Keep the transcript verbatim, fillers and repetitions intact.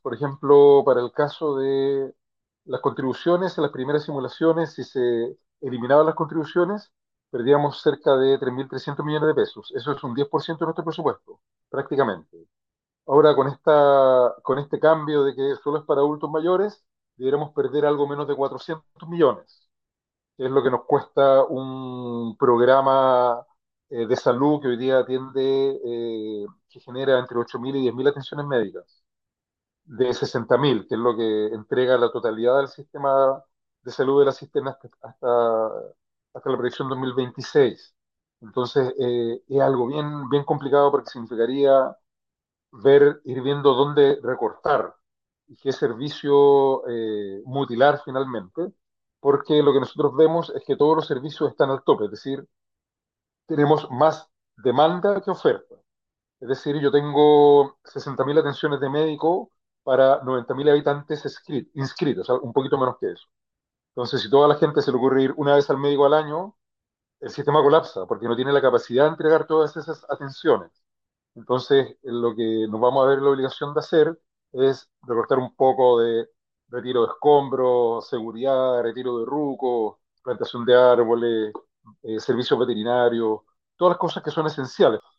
Por ejemplo, para el caso de las contribuciones, en las primeras simulaciones, si se eliminaban las contribuciones, perdíamos cerca de tres mil trescientos millones de pesos. Eso es un diez por ciento de nuestro presupuesto, prácticamente. Ahora, con esta, con este cambio de que solo es para adultos mayores, deberíamos perder algo menos de cuatrocientos millones, que es lo que nos cuesta un programa eh, de salud que hoy día atiende, eh, que genera entre ocho mil y diez mil atenciones médicas de sesenta mil, que es lo que entrega la totalidad del sistema de salud de la cisterna hasta, hasta, hasta la proyección dos mil veintiséis. Entonces, eh, es algo bien, bien complicado porque significaría ver, ir viendo dónde recortar y qué servicio eh, mutilar finalmente, porque lo que nosotros vemos es que todos los servicios están al tope, es decir, tenemos más demanda que oferta. Es decir, yo tengo sesenta mil atenciones de médico para noventa mil habitantes inscrit- inscritos, o sea, un poquito menos que eso. Entonces, si toda la gente se le ocurre ir una vez al médico al año, el sistema colapsa porque no tiene la capacidad de entregar todas esas atenciones. Entonces, lo que nos vamos a ver la obligación de hacer es recortar un poco de retiro de escombros, seguridad, retiro de rucos, plantación de árboles, eh, servicios veterinarios, todas las cosas que son esenciales.